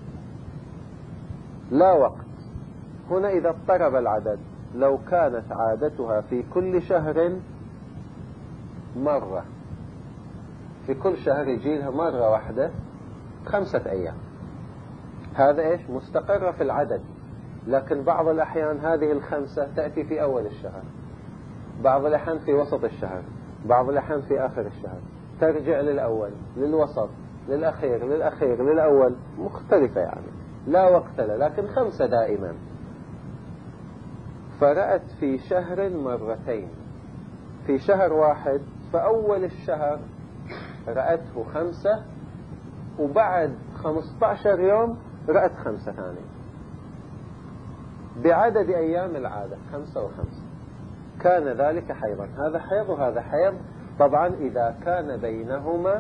لا وقت. هنا إذا اضطرب العدد، لو كانت عادتها في كل شهر مرة، في كل شهر يجيلها مرة واحدة 5 أيام، هذا إيش؟ مستقرة في العدد. لكن بعض الأحيان هذه ال5 تأتي في أول الشهر، بعض الأحيان في وسط الشهر، بعض الأحيان في آخر الشهر، ترجع للأول للوسط للأخير للأخير للأول، مختلفة يعني لا وقت له، لكن 5 دائما. فرأت في شهر مرتين، في شهر واحد فأول الشهر رأته 5، وبعد 15 يوم رأت 5 ثاني، بعدد أيام العادة 5 و5 كان ذلك حيضا. هذا حيض وهذا حيض، طبعا إذا كان بينهما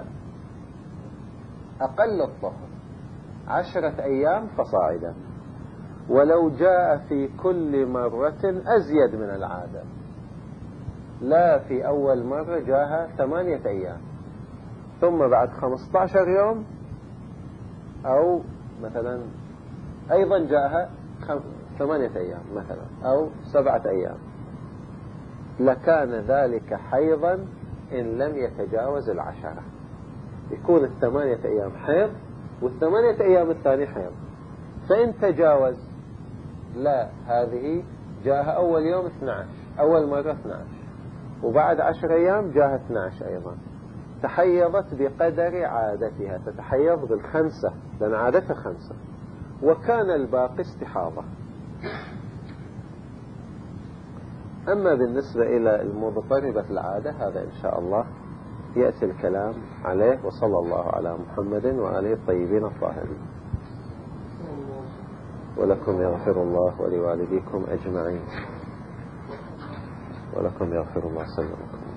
أقل الطهر 10 أيام فصاعدا، ولو جاء في كل مرة أزيد من العادة، لا في أول مرة جاءها 8 أيام ثم بعد 15 يوم أو مثلا أيضا جاءها 8 أيام مثلا أو 7 أيام، لكان ذلك حيضا إن لم يتجاوز 10. يكون 8 أيام حيض وال8 أيام الثاني حيض. فإن تجاوز، لا، هذه جاءها أول يوم 12 أول مرة 12 وبعد 10 أيام جاءها 12 أيضا، تحيضت بقدر عادتها، تتحيض بال5 لأن عادتها 5 وكان الباقي استحاضة. أما بالنسبة إلى المضطربة العادة هذا إن شاء الله يأتي الكلام عليه، وصلى الله على محمد وآله الطيبين الطاهرين. ولكم يغفر الله ولوالديكم أجمعين. ولكم يغفر الله سلمكم.